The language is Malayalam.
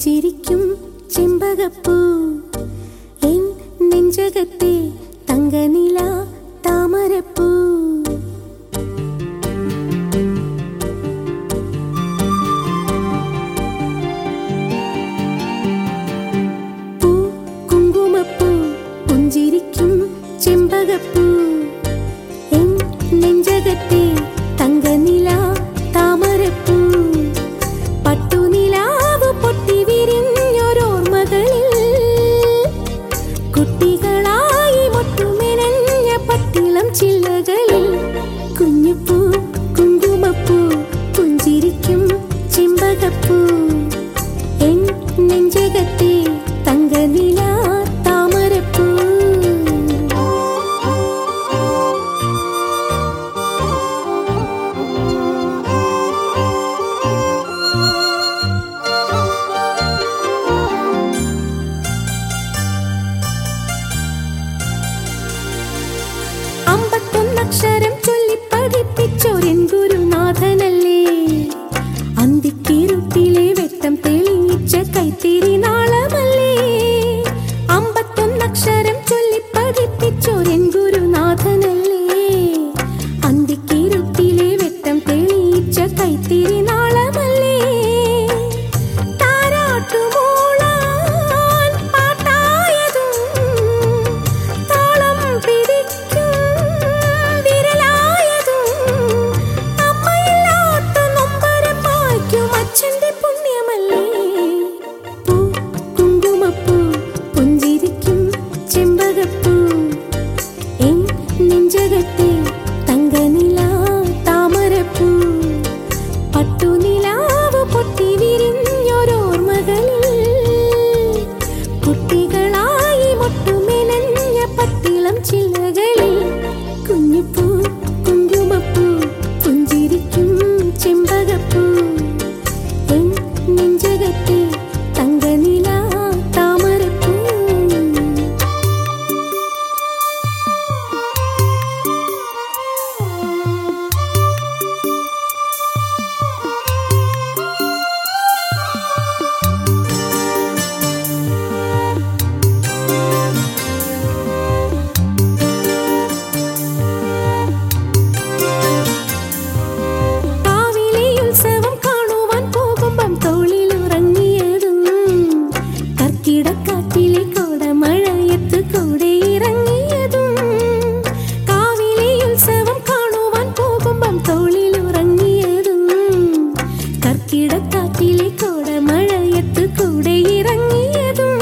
പുഞ്ചിരിക്കും ചെമ്പകപ്പൂ എൻ നെഞ്ചകത്തെ തങ്കനില താമരപ്പൂ. പൂ കുങ്കുമപ്പൂ പുഞ്ചിരിക്കും ചെമ്പകപ്പൂ എൻ നെഞ്ചകത്തെ തങ്കനില താമരപ്പൂ. പട്ടുനിലാവ് പൊട്ടി വിരിഞ്ഞൊരോർമ്മകളിൽ കുട്ടികളായി മൊട്ടുമെനഞ്ഞ പട്ടിളം ചില്ലകളിൽ കുഞ്ഞുപൂ കുങ്കുമപ്പൂ പുഞ്ചിരിക്കും ചെമ്പകപ്പൂ എൻ നെഞ്ചകത്തെ തങ്കനില താമരപ്പൂ. അക്ഷരം ചൊല്ലി പഠിപ്പിച്ചോരെൻ ഗുരുനാഥനല്ലേ, അന്തിക്കിരുട്ടിലെ വെട്ടം തെളിയിച്ച കൈത്തിരി നാളമല്ലേ. 51 അക്ഷരം ചൊല്ലി പഠിപ്പിച്ചോരെൻ ഗുരുനാഥനല്ലേ, അന്തിക്കിരുട്ടിലെ വെട്ടം തെളിയിച്ച കൈത്തിരി നാളമല്ലേ. താരാട്ടുമൂളാൻ പാട്ടായതും താളം പിടിക്കും അച്ഛന്റെ പുണ്യമല്ലേ. പൂ കുങ്കുമപ്പൂ പുഞ്ചിരിക്കും ചെമ്പകപ്പൂ എൻ നെഞ്ചകത്തെ തങ്കനില താമരപ്പൂ. പട്ടുനിലാവ് പൊട്ടി വിരിഞ്ഞൊരോർമ്മകളിൽ കുട്ടികളായി മൊട്ടുമെനഞ്ഞ പട്ടിളം ചില്ലകളിൽ കുഞ്ഞുപൂ കുങ്കുമപ്പൂ പുഞ്ചിരിക്കും ചെമ്പകപ്പൂ എൻ നെഞ്ചകത്തെ തങ്കനില താമരപ്പൂ. കാവിലെ ഉത്സവം കാണുവാൻ പോകുമ്പം തോളിലുറങ്ങിയതും കർക്കിടക്കാറ്റിലെ കോടമഴയത്ത് കൂടെ ഇറങ്ങിയതും. കാവിലെ ഉത്സവം കാണുവാൻ പോകുമ്പം തോളിലുറങ്ങിയതും കർക്കിടക്കാറ്റിലെ കോടമഴയത്ത് കൂടെ ഇറങ്ങിയതും.